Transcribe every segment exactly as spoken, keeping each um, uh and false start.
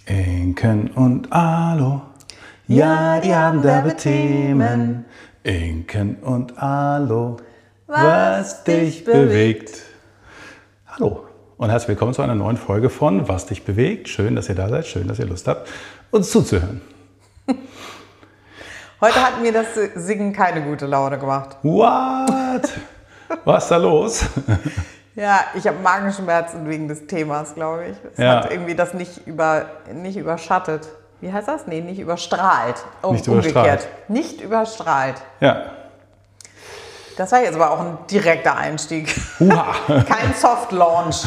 Inken und Alo, ja, die haben derbe Themen. Inken und Alo, was dich bewegt. Hallo und herzlich willkommen zu einer neuen Folge von Was dich bewegt. Schön, dass ihr da seid, schön, dass ihr Lust habt, uns zuzuhören. Heute hat mir das Singen keine gute Laune gemacht. What? Was ist da los? Ja, ich habe Magenschmerzen wegen des Themas, glaube ich. Es Ja. hat irgendwie das nicht, über, nicht überschattet. Wie heißt das? Nee, nicht überstrahlt. Oh, Nicht umgekehrt. überstrahlt. Nicht überstrahlt. Ja. Das war jetzt aber auch ein direkter Einstieg. Uha. Kein Soft Launch.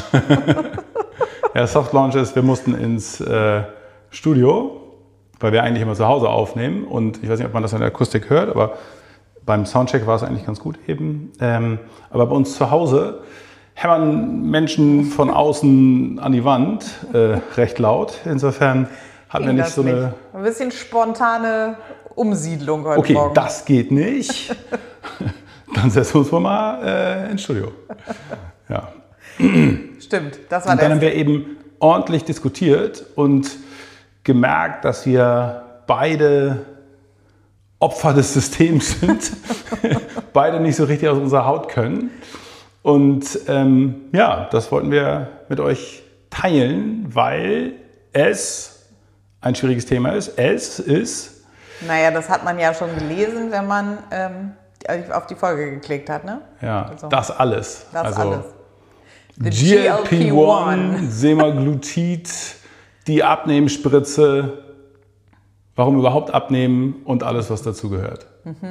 Ja, Soft Launch ist, wir mussten ins äh, Studio, weil wir eigentlich immer zu Hause aufnehmen. Und ich weiß nicht, ob man das in der Akustik hört, aber beim Soundcheck war es eigentlich ganz gut eben. Ähm, aber bei uns zu Hause hämmern Menschen von außen an die Wand, äh, recht laut. Insofern hatten wir Ging nicht das so eine... nicht. Ein bisschen spontane Umsiedlung heute Okay, Morgen. das geht nicht. Dann setzen wir uns wohl mal äh, ins Studio. Ja. Stimmt, das war Und dann der. haben wir eben ordentlich diskutiert und gemerkt, dass wir beide Opfer des Systems sind, beide nicht so richtig aus unserer Haut können. Und ähm, ja, das wollten wir mit euch teilen, weil es ein schwieriges Thema ist. Es ist... Naja, das hat man ja schon gelesen, wenn man ähm, auf die Folge geklickt hat, ne? Ja, Also, das alles. das also alles. The G L P G eins, Semaglutid, die Abnehmspritze, warum überhaupt abnehmen und alles, was dazugehört.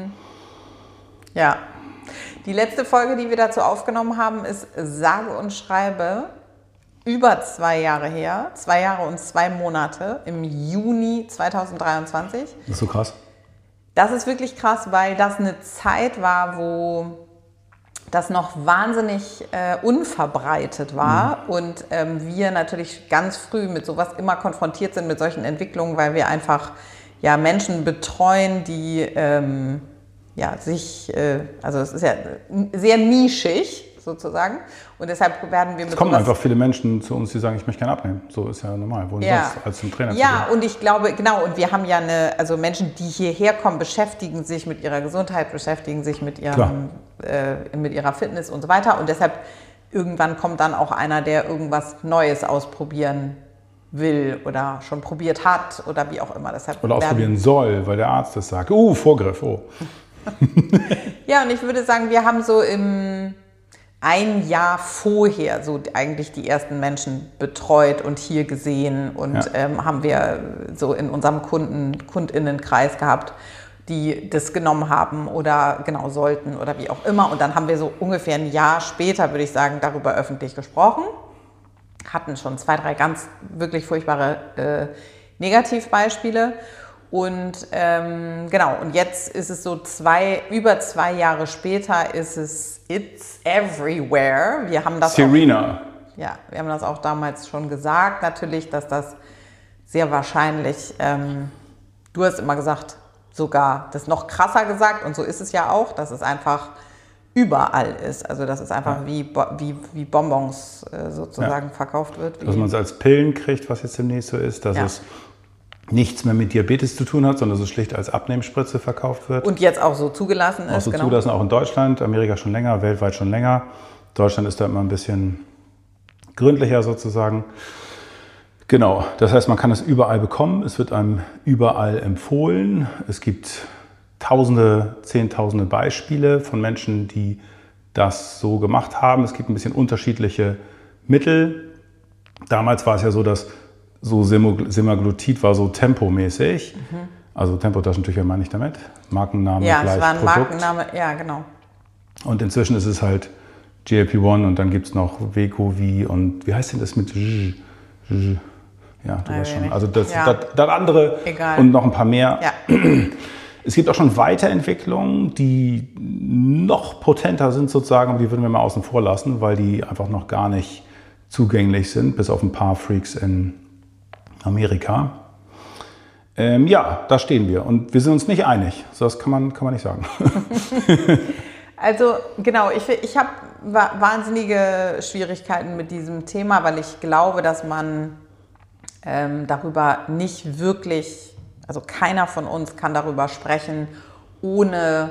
Ja. Die letzte Folge, die wir dazu aufgenommen haben, ist sage und schreibe über zwei Jahre her. Zwei Jahre und zwei Monate im Juni zweitausenddreiundzwanzig. Das ist so krass. Das ist wirklich krass, weil das eine Zeit war, wo das noch wahnsinnig äh, unverbreitet war mhm. und ähm, wir natürlich ganz früh mit sowas immer konfrontiert sind, mit solchen Entwicklungen, weil wir einfach ja, Menschen betreuen, die ähm, ja, sich, äh, also es ist ja sehr nischig sozusagen und deshalb werden wir mit Es kommen sowas einfach viele Menschen zu uns, die sagen, ich möchte gerne abnehmen. So ist ja normal. Wohin Ja. sonst als zum Trainer zu Ja, gehen? und ich glaube, genau, und wir haben ja eine, also Menschen, die hierher kommen, beschäftigen sich mit ihrer Gesundheit, beschäftigen sich mit ihrem, äh, mit ihrer Fitness und so weiter. Und deshalb irgendwann kommt dann auch einer, der irgendwas Neues ausprobieren will oder schon probiert hat oder wie auch immer. Deshalb Oder werden- ausprobieren soll, weil der Arzt das sagt. Uh, Vorgriff, oh. Ja, und ich würde sagen, wir haben so im ein Jahr vorher so eigentlich die ersten Menschen betreut und hier gesehen und Ja. ähm, haben wir so in unserem Kunden, KundInnenkreis gehabt, die das genommen haben oder genau sollten oder wie auch immer. Und dann haben wir so ungefähr ein Jahr später, würde ich sagen, darüber öffentlich gesprochen. Hatten schon zwei, drei ganz wirklich furchtbare äh, Negativbeispiele. Und ähm, genau, und jetzt ist es so zwei, über zwei Jahre später ist es It's Everywhere. Wir haben das Serena. Auch, ja, wir haben das auch damals schon gesagt, natürlich, dass das sehr wahrscheinlich, ähm, du hast immer gesagt, sogar das noch krasser gesagt und so ist es ja auch, dass es einfach überall ist. Also dass es einfach Ja. wie, Bo- wie, wie Bonbons äh, sozusagen Ja. verkauft wird. Wie Dass man es als Pillen kriegt, was jetzt demnächst so ist, dass Ja. es nichts mehr mit Diabetes zu tun hat, sondern dass es schlicht als Abnehmspritze verkauft wird. und jetzt auch so zugelassen Auch ist. so genau. zulassen, auch in Deutschland, Amerika schon länger, weltweit schon länger. Deutschland ist da immer ein bisschen gründlicher sozusagen. Genau, das heißt, man kann es überall bekommen, es wird einem überall empfohlen. Es gibt tausende, zehntausende Beispiele von Menschen, die das so gemacht haben. Es gibt ein bisschen unterschiedliche Mittel. Damals war es ja so, dass so Semog- Semaglutid war so tempomäßig. Mhm. Also Tempotaschentücher meine ich damit. Markenname Ja, gleich es war ein Produkt. Markenname, ja genau. Und inzwischen ist es halt G L P eins und dann gibt es noch Wegovy und wie heißt denn das mit J? J? Ja, du Weiß weißt ich schon. nicht. Also das, Ja. das, das andere Egal. und noch ein paar mehr. Ja. Es gibt auch schon Weiterentwicklungen, die noch potenter sind sozusagen, aber die würden wir mal außen vor lassen, weil die einfach noch gar nicht zugänglich sind, bis auf ein paar Freaks in Amerika. Ähm, ja, da stehen wir und wir sind uns nicht einig. So, das kann man, kann man nicht sagen. Also genau, ich, ich habe wahnsinnige Schwierigkeiten mit diesem Thema, weil ich glaube, dass man ähm, darüber nicht wirklich, also keiner von uns kann darüber sprechen, ohne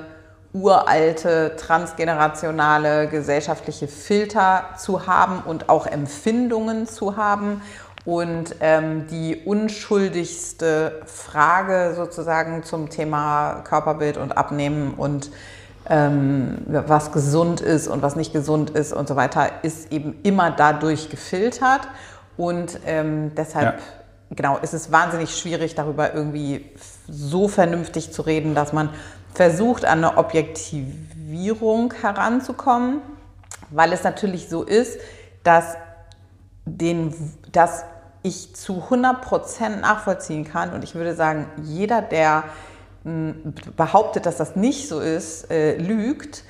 uralte, transgenerationale gesellschaftliche Filter zu haben und auch Empfindungen zu haben. Und ähm, die unschuldigste Frage sozusagen zum Thema Körperbild und Abnehmen und ähm, was gesund ist und was nicht gesund ist und so weiter, ist eben immer dadurch gefiltert. Und ähm, deshalb, ja. genau, ist es wahnsinnig schwierig, darüber irgendwie so vernünftig zu reden, dass man versucht, an eine Objektivierung heranzukommen, weil es natürlich so ist, dass, den, dass ich zu hundert Prozent nachvollziehen kann und ich würde sagen, jeder, der mh, behauptet, dass das nicht so ist, äh, lügt.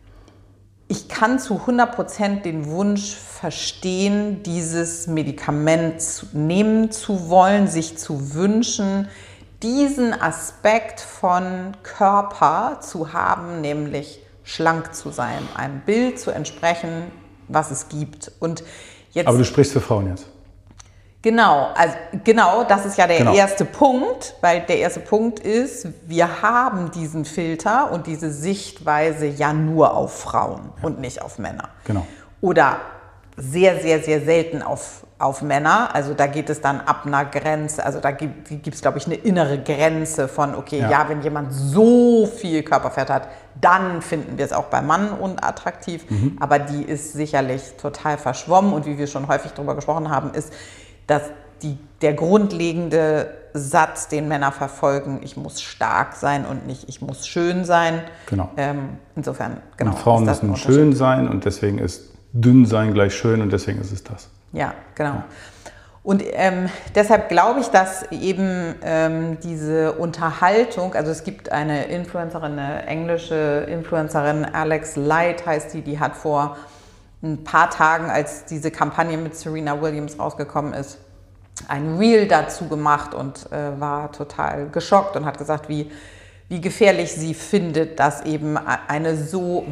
Ich kann zu hundert Prozent den Wunsch verstehen, dieses Medikament zu, nehmen zu wollen, sich zu wünschen, diesen Aspekt von Körper zu haben, nämlich schlank zu sein, einem Bild zu entsprechen, was es gibt. Und jetzt, aber du sprichst für Frauen jetzt. Genau, also genau, das ist ja der genau. erste Punkt, weil der erste Punkt ist, wir haben diesen Filter und diese Sichtweise ja nur auf Frauen ja. und nicht auf Männer. Genau. Oder sehr, sehr, sehr selten auf, auf Männer. Also da geht es dann ab einer Grenze, also da gibt es, glaube ich, eine innere Grenze von, okay, ja. ja, wenn jemand so viel Körperfett hat, dann finden wir es auch beim Mann unattraktiv. Mhm. Aber die ist sicherlich total verschwommen und wie wir schon häufig darüber gesprochen haben, ist, dass die, der grundlegende Satz, den Männer verfolgen, ich muss stark sein und nicht ich muss schön sein. Genau. Ähm, insofern, genau. Und Frauen müssen schön sein und deswegen ist dünn sein gleich schön und deswegen ist es das. Ja, genau. Ja. Und ähm, deshalb glaube ich, dass eben ähm, diese Unterhaltung, also es gibt eine Influencerin, eine englische Influencerin, Alex Light heißt die, die hat vor ein paar Tagen, als diese Kampagne mit Serena Williams rausgekommen ist, ein Reel dazu gemacht und äh, war total geschockt und hat gesagt, wie, wie gefährlich sie findet, dass eben eine so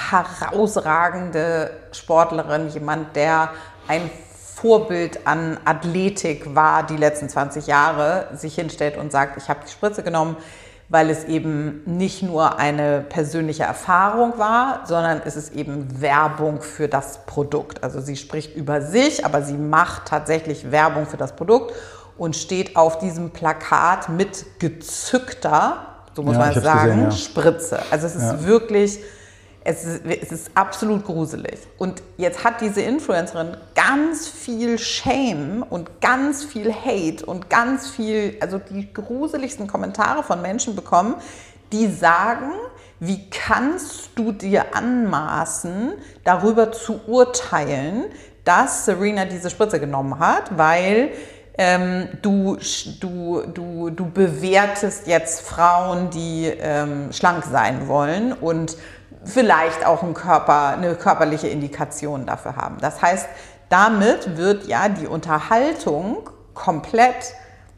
herausragende Sportlerin, jemand, der ein Vorbild an Athletik war die letzten zwanzig Jahre, sich hinstellt und sagt, ich habe die Spritze genommen, weil es eben nicht nur eine persönliche Erfahrung war, sondern es ist eben Werbung für das Produkt. Also sie spricht über sich, aber sie macht tatsächlich Werbung für das Produkt und steht auf diesem Plakat mit gezückter, so muss ja, man es sagen, gesehen, ja. Spritze. Also es ist ja. wirklich, es ist, es ist absolut gruselig. Und jetzt hat diese Influencerin ganz viel Shame und ganz viel Hate und ganz viel, also die gruseligsten Kommentare von Menschen bekommen, die sagen, wie kannst du dir anmaßen, darüber zu urteilen, dass Serena diese Spritze genommen hat, weil ähm, du, du, du, du bewertest jetzt Frauen, die ähm, schlank sein wollen und vielleicht auch ein Körper, eine körperliche Indikation dafür haben. Das heißt, damit wird ja die Unterhaltung komplett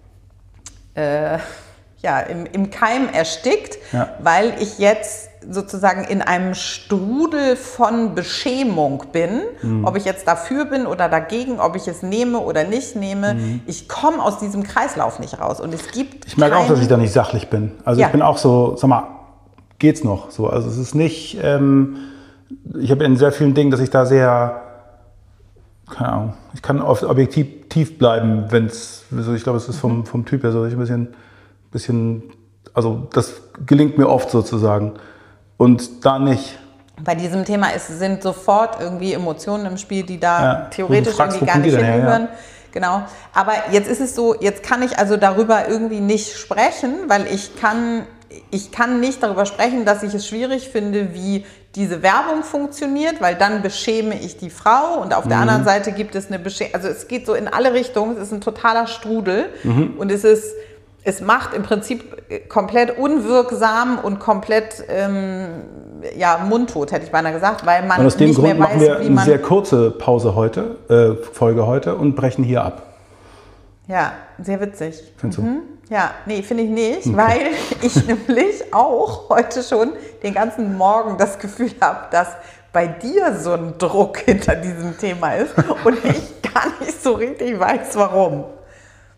äh, ja, im, im Keim erstickt, ja. weil ich jetzt sozusagen in einem Strudel von Beschämung bin, mhm. ob ich jetzt dafür bin oder dagegen, ob ich es nehme oder nicht nehme. Mhm. Ich komme aus diesem Kreislauf nicht raus. Und es gibt ich merke auch, dass ich da nicht sachlich bin. Also ja. ich bin auch so, sag mal, geht's noch so. Also es ist nicht, ähm, ich habe in sehr vielen Dingen, dass ich da sehr, keine Ahnung, ich kann oft objektiv tief bleiben, wenn es, also ich glaube, es ist vom, vom Typ her so, dass ich ein bisschen, bisschen, also das gelingt mir oft sozusagen. Und da nicht. Bei diesem Thema ist, sind sofort irgendwie Emotionen im Spiel, die da ja, theoretisch fragst, irgendwie gar nicht hingehören. Ja. Genau. Aber jetzt ist es so, jetzt kann ich also darüber irgendwie nicht sprechen, weil ich kann, ich kann nicht darüber sprechen, dass ich es schwierig finde, wie diese Werbung funktioniert, weil dann beschäme ich die Frau und auf mhm. der anderen Seite gibt es eine Beschämung. Also es geht so in alle Richtungen, es ist ein totaler Strudel mhm. und es ist Es macht im Prinzip komplett unwirksam und komplett ähm, ja, mundtot, hätte ich beinahe gesagt, weil man und aus dem nicht Grund mehr weiß, machen wir wie man... eine sehr kurze Pause heute, äh, Folge heute und brechen hier ab. Ja, sehr witzig. Findest mhm. du? Ja, nee, finde ich nicht, Okay. weil ich nämlich auch heute schon den ganzen Morgen das Gefühl habe, dass bei dir so ein Druck hinter diesem Thema ist und ich gar nicht so richtig weiß, warum.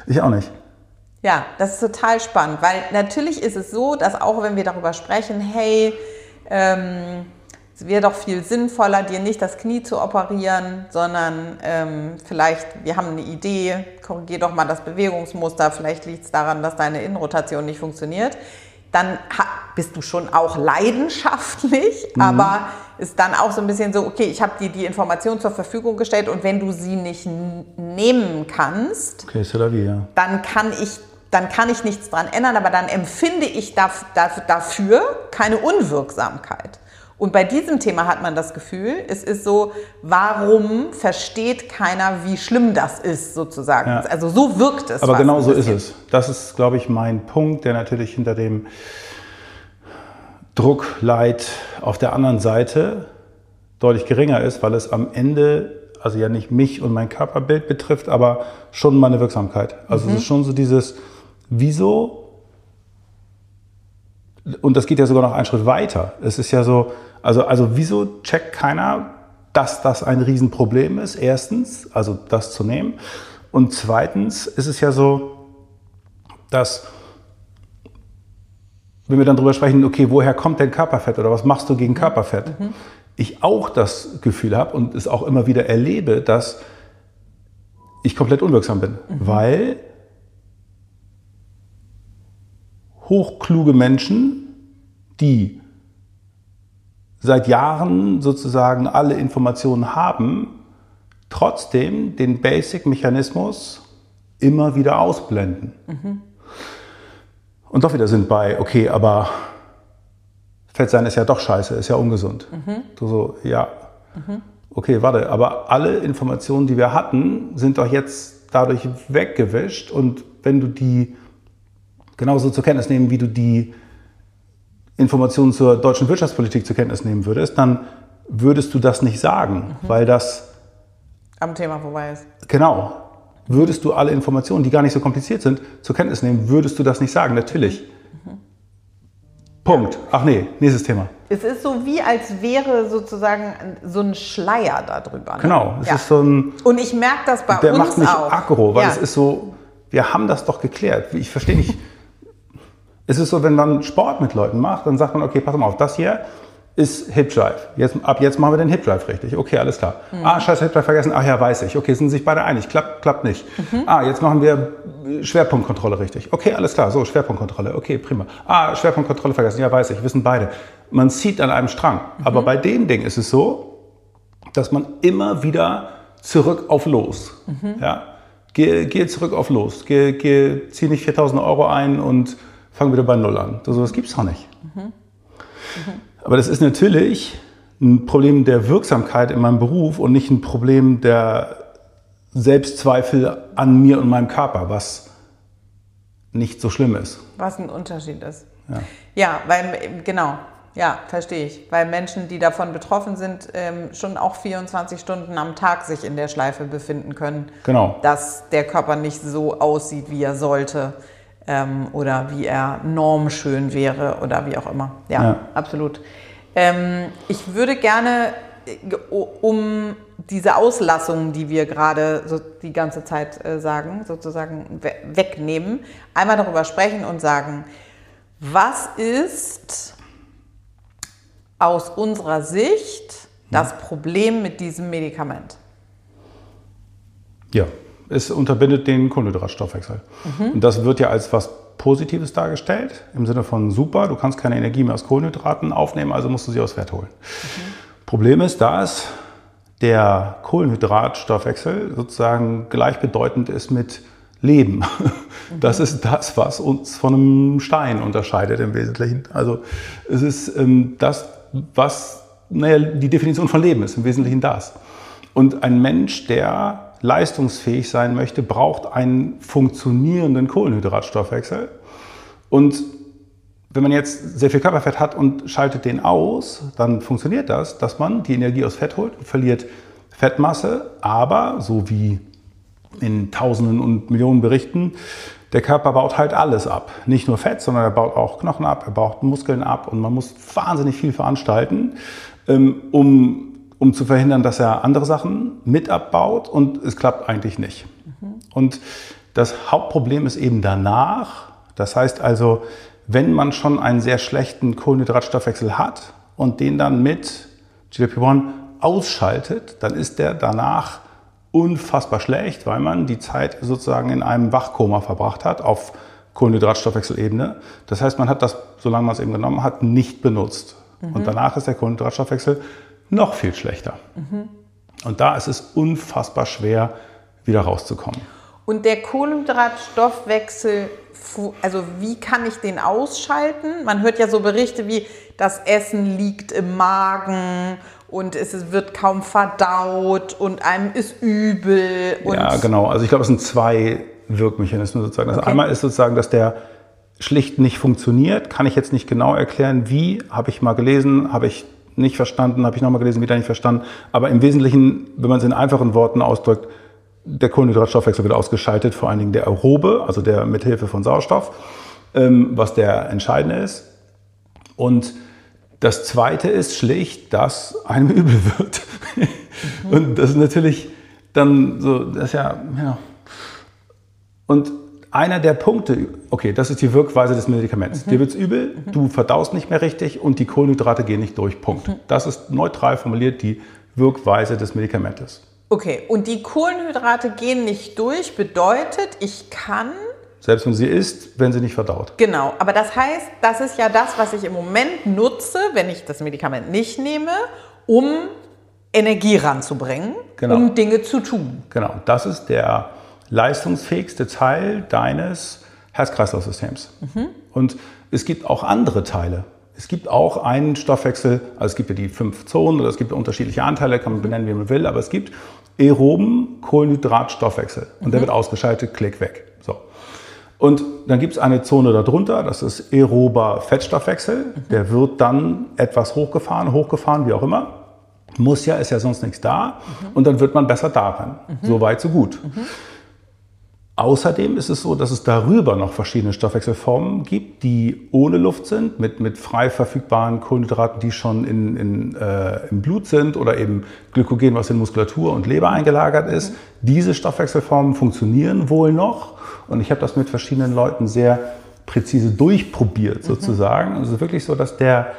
Ich auch nicht. Ja, das ist total spannend, weil natürlich ist es so, dass auch wenn wir darüber sprechen, hey, ähm, es wäre doch viel sinnvoller, dir nicht das Knie zu operieren, sondern ähm, vielleicht, wir haben eine Idee, korrigier doch mal das Bewegungsmuster, vielleicht liegt es daran, dass deine Innenrotation nicht funktioniert. Dann bist du schon auch leidenschaftlich, mhm. aber ist dann auch so ein bisschen so, okay, ich habe dir die Information zur Verfügung gestellt und wenn du sie nicht nehmen kannst, okay, c'est la vie, ja. dann kann ich dann kann ich nichts dran ändern, aber dann empfinde ich dafür keine Unwirksamkeit. Und bei diesem Thema hat man das Gefühl, es ist so, warum versteht keiner, wie schlimm das ist, sozusagen. Ja. Also so wirkt es. Aber genau so ist es. Das ist, glaube ich, mein Punkt, der natürlich hinter dem Druckleid auf der anderen Seite deutlich geringer ist, weil es am Ende, also ja nicht mich und mein Körperbild betrifft, aber schon meine Wirksamkeit. Also mhm. es ist schon so dieses, wieso, und das geht ja sogar noch einen Schritt weiter, es ist ja so, also, also wieso checkt keiner, dass das ein Riesenproblem ist, erstens, also das zu nehmen, und zweitens ist es ja so, dass, wenn wir dann drüber sprechen, okay, woher kommt denn Körperfett oder was machst du gegen Körperfett, mhm. ich auch das Gefühl habe und es auch immer wieder erlebe, dass ich komplett unwirksam bin, mhm. weil hochkluge Menschen, die seit Jahren sozusagen alle Informationen haben, trotzdem den Basic-Mechanismus immer wieder ausblenden. Mhm. Und doch wieder sind bei, okay, aber Fett sein ist ja doch scheiße, ist ja ungesund. Mhm. Du so, ja, mhm. okay, warte, aber alle Informationen, die wir hatten, sind doch jetzt dadurch weggewischt und wenn du die genauso zur Kenntnis nehmen, wie du die Informationen zur deutschen Wirtschaftspolitik zur Kenntnis nehmen würdest, dann würdest du das nicht sagen, mhm. weil das am Thema vorbei ist. Genau. Würdest du alle Informationen, die gar nicht so kompliziert sind, zur Kenntnis nehmen, würdest du das nicht sagen, natürlich. Mhm. Punkt. Ach nee, nächstes Thema. Es ist so wie, als wäre sozusagen so ein Schleier darüber. Ne? Genau. Es ja. ist so ein, und ich merke das bei der uns macht mich auch. aggro, weil ja. es ist so, wir haben das doch geklärt. Ich verstehe nicht. Es ist so, wenn man Sport mit Leuten macht, dann sagt man, okay, pass mal auf, das hier ist Hip Drive. Jetzt, ab jetzt machen wir den Hip Drive richtig. Okay, alles klar. Mhm. Ah, scheiße, Hip Drive vergessen. Ach ja, weiß ich. Okay, sind sich beide einig. Klappt, klappt nicht. Mhm. Ah, jetzt machen wir Schwerpunktkontrolle richtig. Okay, alles klar. So, Schwerpunktkontrolle. Okay, prima. Ah, Schwerpunktkontrolle vergessen. Ja, weiß ich. Wissen beide. Man zieht an einem Strang. Mhm. Aber bei dem Ding ist es so, dass man immer wieder zurück auf los. Mhm. Ja? Geh, geh zurück auf los. Geh, geh, zieh nicht viertausend Euro ein und fang wieder bei Null an. So was gibt's doch nicht. Mhm. Mhm. Aber das ist natürlich ein Problem der Wirksamkeit in meinem Beruf und nicht ein Problem der Selbstzweifel an mir und meinem Körper, was nicht so schlimm ist. Was ein Unterschied ist. Ja, ja weil, genau, ja, verstehe ich. Weil Menschen, die davon betroffen sind, ähm, schon auch vierundzwanzig Stunden am Tag sich in der Schleife befinden können. Genau. Dass der Körper nicht so aussieht, wie er sollte. Ähm, oder wie er normschön wäre oder wie auch immer. Ja, ja. absolut. Ähm, ich würde gerne, um diese Auslassungen, die wir gerade so die ganze Zeit äh, sagen, sozusagen we- wegnehmen, einmal darüber sprechen und sagen, was ist aus unserer Sicht das Problem mit diesem Medikament? Ja. Es unterbindet den Kohlenhydratstoffwechsel. Mhm. Und das wird ja als was Positives dargestellt, im Sinne von super, du kannst keine Energie mehr aus Kohlenhydraten aufnehmen, also musst du sie aus Fett holen. Mhm. Problem ist, dass der Kohlenhydratstoffwechsel sozusagen gleichbedeutend ist mit Leben. Mhm. Das ist das, was uns von einem Stein unterscheidet im Wesentlichen. Also es ist ähm, das, was naja, die Definition von Leben ist, im Wesentlichen das. Und ein Mensch, der leistungsfähig sein möchte, braucht einen funktionierenden Kohlenhydratstoffwechsel. Und wenn man jetzt sehr viel Körperfett hat und schaltet den aus, dann funktioniert das, dass man die Energie aus Fett holt und verliert Fettmasse, aber so wie in Tausenden und Millionen Berichten, der Körper baut halt alles ab. Nicht nur Fett, sondern er baut auch Knochen ab, er baut Muskeln ab und man muss wahnsinnig viel veranstalten, um um zu verhindern, dass er andere Sachen mit abbaut und es klappt eigentlich nicht. Mhm. Und Das Hauptproblem ist eben danach. Das heißt also, wenn man schon einen sehr schlechten Kohlenhydratstoffwechsel hat und den dann mit G L P eins ausschaltet, dann ist der danach unfassbar schlecht, weil man die Zeit sozusagen in einem Wachkoma verbracht hat auf Kohlenhydratstoffwechselebene. Das heißt, man hat das, solange man es eben genommen hat, nicht benutzt. Mhm. Und danach ist der Kohlenhydratstoffwechsel noch viel schlechter. Mhm. Und da ist es unfassbar schwer, wieder rauszukommen. Und der Kohlenhydratstoffwechsel, also wie kann ich den ausschalten? Man hört ja so Berichte wie, das Essen liegt im Magen und es wird kaum verdaut und einem ist übel. Und ja, genau. Also ich glaube, es sind zwei Wirkmechanismen sozusagen. Das okay. Einmal ist sozusagen, dass der schlicht nicht funktioniert. Kann ich jetzt nicht genau erklären, wie. Habe ich mal gelesen, habe ich nicht verstanden, habe ich nochmal gelesen, wieder nicht verstanden. Aber im Wesentlichen, wenn man es in einfachen Worten ausdrückt, der Kohlenhydratstoffwechsel wird ausgeschaltet, vor allen Dingen der aerobe, also der mit Hilfe von Sauerstoff, ähm, was der entscheidende ist. Und das Zweite ist schlicht, dass einem übel wird. Mhm. Und das ist natürlich dann so, das ist ja, ja. Und einer der Punkte, okay, das ist die Wirkweise des Medikaments. Mhm. Dir wird's übel, mhm. du verdaust nicht mehr richtig und die Kohlenhydrate gehen nicht durch, Punkt. Mhm. Das ist neutral formuliert die Wirkweise des Medikamentes. Okay, und die Kohlenhydrate gehen nicht durch, bedeutet, ich kann... Selbst wenn sie isst, wenn sie nicht verdaut. Genau, aber das heißt, das ist ja das, was ich im Moment nutze, wenn ich das Medikament nicht nehme, um Energie ranzubringen, genau. um Dinge zu tun. Genau, das ist der leistungsfähigste Teil deines Herz-Kreislauf-Systems. Mhm. Und es gibt auch andere Teile. Es gibt auch einen Stoffwechsel, also es gibt ja die fünf Zonen oder es gibt unterschiedliche Anteile, kann man benennen, wie man will, aber es gibt aeroben Kohlenhydratstoffwechsel und mhm. der wird ausgeschaltet, klick weg. So. Und dann gibt es eine Zone darunter, das ist aerober Fettstoffwechsel, mhm. der wird dann etwas hochgefahren, hochgefahren, wie auch immer. Muss ja, ist ja sonst nichts da mhm. und dann wird man besser darin. Mhm. So weit, so gut. Mhm. Außerdem ist es so, dass es darüber noch verschiedene Stoffwechselformen gibt, die ohne Luft sind, mit, mit frei verfügbaren Kohlenhydraten, die schon in, in, äh, im Blut sind oder eben Glykogen, was in Muskulatur und Leber eingelagert ist. Mhm. Diese Stoffwechselformen funktionieren wohl noch und ich habe das mit verschiedenen Leuten sehr präzise durchprobiert sozusagen. Mhm. Es ist wirklich so, dass der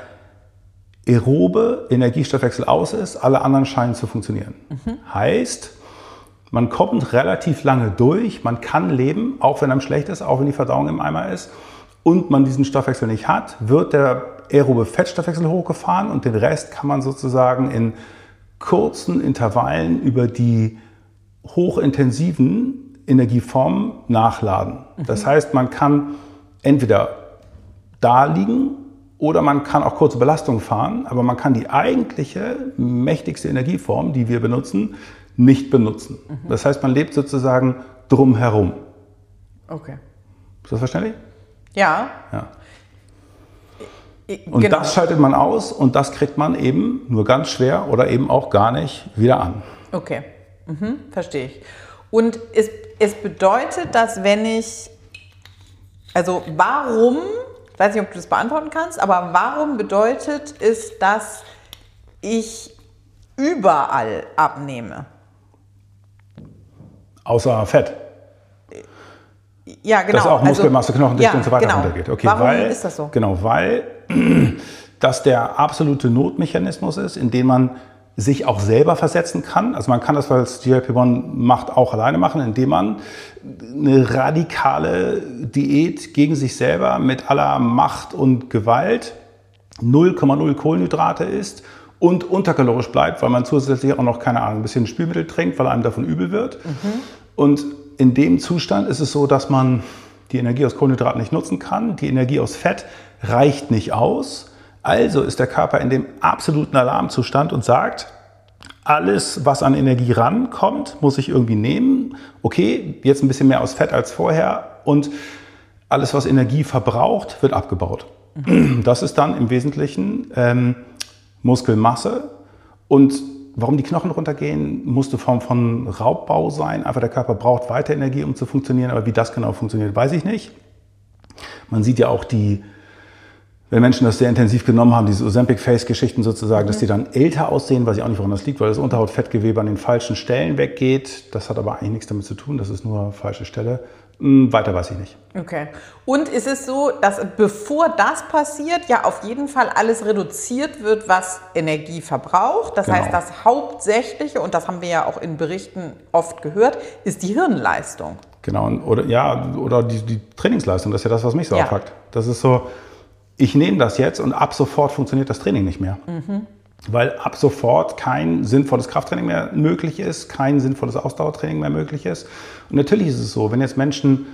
aerobe Energiestoffwechsel aus ist, alle anderen scheinen zu funktionieren. Mhm. Heißt, man kommt relativ lange durch, man kann leben, auch wenn einem schlecht ist, auch wenn die Verdauung im Eimer ist und man diesen Stoffwechsel nicht hat, wird der aerobe Fettstoffwechsel hochgefahren und den Rest kann man sozusagen in kurzen Intervallen über die hochintensiven Energieformen nachladen. Mhm. Das heißt, man kann entweder da liegen oder man kann auch kurze Belastungen fahren, aber man kann die eigentliche mächtigste Energieform, die wir benutzen, nicht benutzen. Mhm. Das heißt, man lebt sozusagen drumherum. Okay. Ist das verständlich? Ja. ja. Und genau. das schaltet man aus und das kriegt man eben nur ganz schwer oder eben auch gar nicht wieder an. Okay, mhm. verstehe ich. Und es, es bedeutet, dass wenn ich, also warum, ich weiß nicht, ob du das beantworten kannst, aber warum bedeutet es, dass ich überall abnehme? Außer Fett. Ja, genau. Dass auch Muskelmasse, also, Knochendichte ja, und so weiter genau. runtergeht. Okay, warum weil, ist das so? Genau, weil das der absolute Notmechanismus ist, in den man sich auch selber versetzen kann. Also man kann das, was G L P eins macht, auch alleine machen, indem man eine radikale Diät gegen sich selber mit aller Macht und Gewalt null Komma null Kohlenhydrate isst und unterkalorisch bleibt, weil man zusätzlich auch noch, keine Ahnung, ein bisschen Spülmittel trinkt, weil einem davon übel wird. Mhm. Und in dem Zustand ist es so, dass man die Energie aus Kohlenhydraten nicht nutzen kann. Die Energie aus Fett reicht nicht aus. Also ist der Körper in dem absoluten Alarmzustand und sagt, alles, was an Energie rankommt, muss ich irgendwie nehmen. Okay, jetzt ein bisschen mehr aus Fett als vorher und alles, was Energie verbraucht, wird abgebaut. Mhm. Das ist dann im Wesentlichen ähm, Muskelmasse. Und warum die Knochen runtergehen, muss eine Form von Raubbau sein. Einfach der Körper braucht weiter Energie, um zu funktionieren. Aber wie das genau funktioniert, weiß ich nicht. Man sieht ja auch die, wenn Menschen das sehr intensiv genommen haben, diese Ozempic-Face-Geschichten sozusagen, mhm. dass die dann älter aussehen, weiß ich auch nicht, woran das liegt, weil das Unterhautfettgewebe an den falschen Stellen weggeht. Das hat aber eigentlich nichts damit zu tun, das ist nur falsche Stelle. Weiter weiß ich nicht. Okay. Und ist es so, dass bevor das passiert, ja auf jeden Fall alles reduziert wird, was Energie verbraucht? Das Genau. heißt, das Hauptsächliche, und das haben wir ja auch in Berichten oft gehört, ist die Hirnleistung. Genau, oder, ja, oder die, die Trainingsleistung, das ist ja das, was mich so Ja. abfuckt. Das ist so, ich nehme das jetzt und ab sofort funktioniert das Training nicht mehr. Mhm. Weil ab sofort kein sinnvolles Krafttraining mehr möglich ist, kein sinnvolles Ausdauertraining mehr möglich ist. Und natürlich ist es so, wenn jetzt Menschen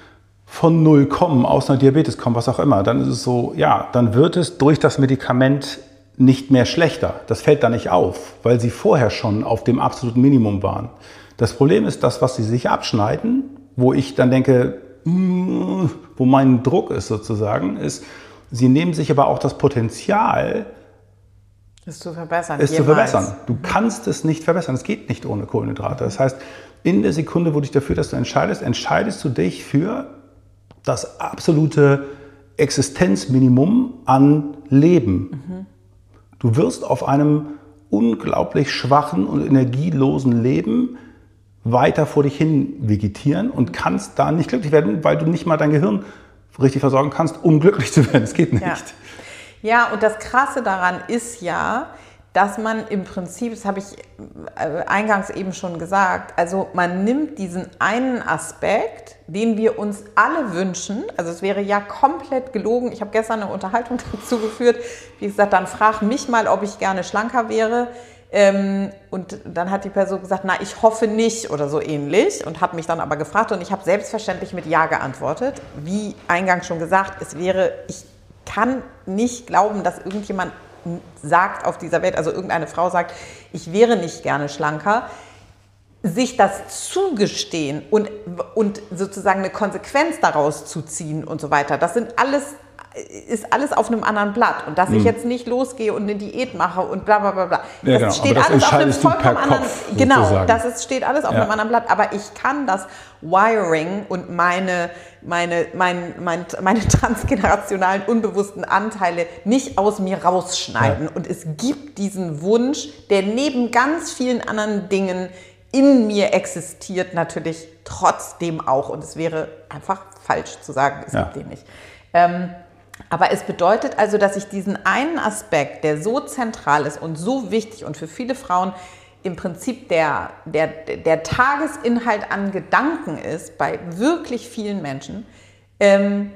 von null kommen, aus einer Diabetes kommen, was auch immer, dann ist es so, ja, dann wird es durch das Medikament nicht mehr schlechter. Das fällt da nicht auf, weil sie vorher schon auf dem absoluten Minimum waren. Das Problem ist, das, was sie sich abschneiden, wo ich dann denke, wo mein Druck ist sozusagen, ist, sie nehmen sich aber auch das Potenzial, Es zu verbessern. es zu verbessern. Du kannst es nicht verbessern. Es geht nicht ohne Kohlenhydrate. Das heißt, in der Sekunde, wo du dich dafür, dass du entscheidest, entscheidest du dich für das absolute Existenzminimum an Leben. Mhm. Du wirst auf einem unglaublich schwachen und energielosen Leben weiter vor dich hin vegetieren und kannst da nicht glücklich werden, weil du nicht mal dein Gehirn richtig versorgen kannst, um glücklich zu werden. Es geht nicht. Ja. Ja, und das Krasse daran ist ja, dass man im Prinzip, das habe ich eingangs eben schon gesagt, also man nimmt diesen einen Aspekt, den wir uns alle wünschen, also es wäre ja komplett gelogen, ich habe gestern eine Unterhaltung dazu geführt, wie gesagt, dann frag mich mal, ob ich gerne schlanker wäre. Ähm, und dann hat die Person gesagt, na, ich hoffe nicht oder so ähnlich und hat mich dann aber gefragt und ich habe selbstverständlich mit Ja geantwortet. Wie eingangs schon gesagt, es wäre, ich kann nicht glauben, dass irgendjemand sagt auf dieser Welt, also irgendeine Frau sagt, ich wäre nicht gerne schlanker, sich das zugestehen und, und sozusagen eine Konsequenz daraus zu ziehen und so weiter, das sind alles, ist alles auf einem anderen Blatt. Und dass ich jetzt nicht losgehe und eine Diät mache und bla bla bla bla. Das ja, genau. steht das alles auf einem vollkommen anderen, Kopf, genau, das ist, steht alles auf ja. einem anderen Blatt. Aber ich kann das Wiring und meine, meine, mein, mein, meine transgenerationalen unbewussten Anteile nicht aus mir rausschneiden. Ja. Und es gibt diesen Wunsch, der neben ganz vielen anderen Dingen in mir existiert, natürlich trotzdem auch. Und es wäre einfach falsch zu sagen, es ja. gibt den nicht. Ähm, Aber es bedeutet also, dass ich diesen einen Aspekt, der so zentral ist und so wichtig und für viele Frauen im Prinzip der, der, der Tagesinhalt an Gedanken ist, bei wirklich vielen Menschen, ähm,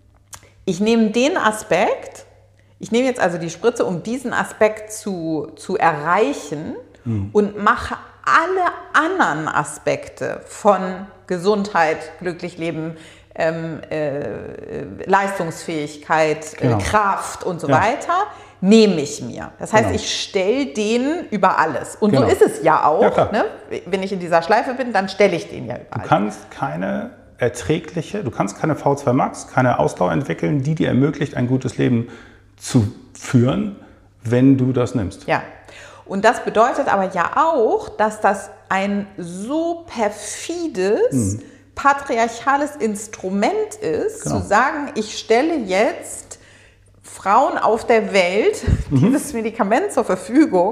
ich nehme den Aspekt, ich nehme jetzt also die Spritze, um diesen Aspekt zu, zu erreichen mhm. und mache alle anderen Aspekte von Gesundheit, glücklich leben, Ähm, äh, Leistungsfähigkeit, genau. äh, Kraft und so ja. weiter, nehme ich mir. Das heißt, genau. ich stelle den über alles. Und genau. so ist es ja auch. Ja, ne? Wenn ich in dieser Schleife bin, dann stelle ich den ja über alles. Du kannst keine erträgliche, du kannst keine V zwei Max, keine Ausdauer entwickeln, die dir ermöglicht, ein gutes Leben zu führen, wenn du das nimmst. Ja. Und das bedeutet aber ja auch, dass das ein so perfides, mhm. patriarchales Instrument ist, genau. zu sagen, ich stelle jetzt Frauen auf der Welt mhm. dieses Medikament zur Verfügung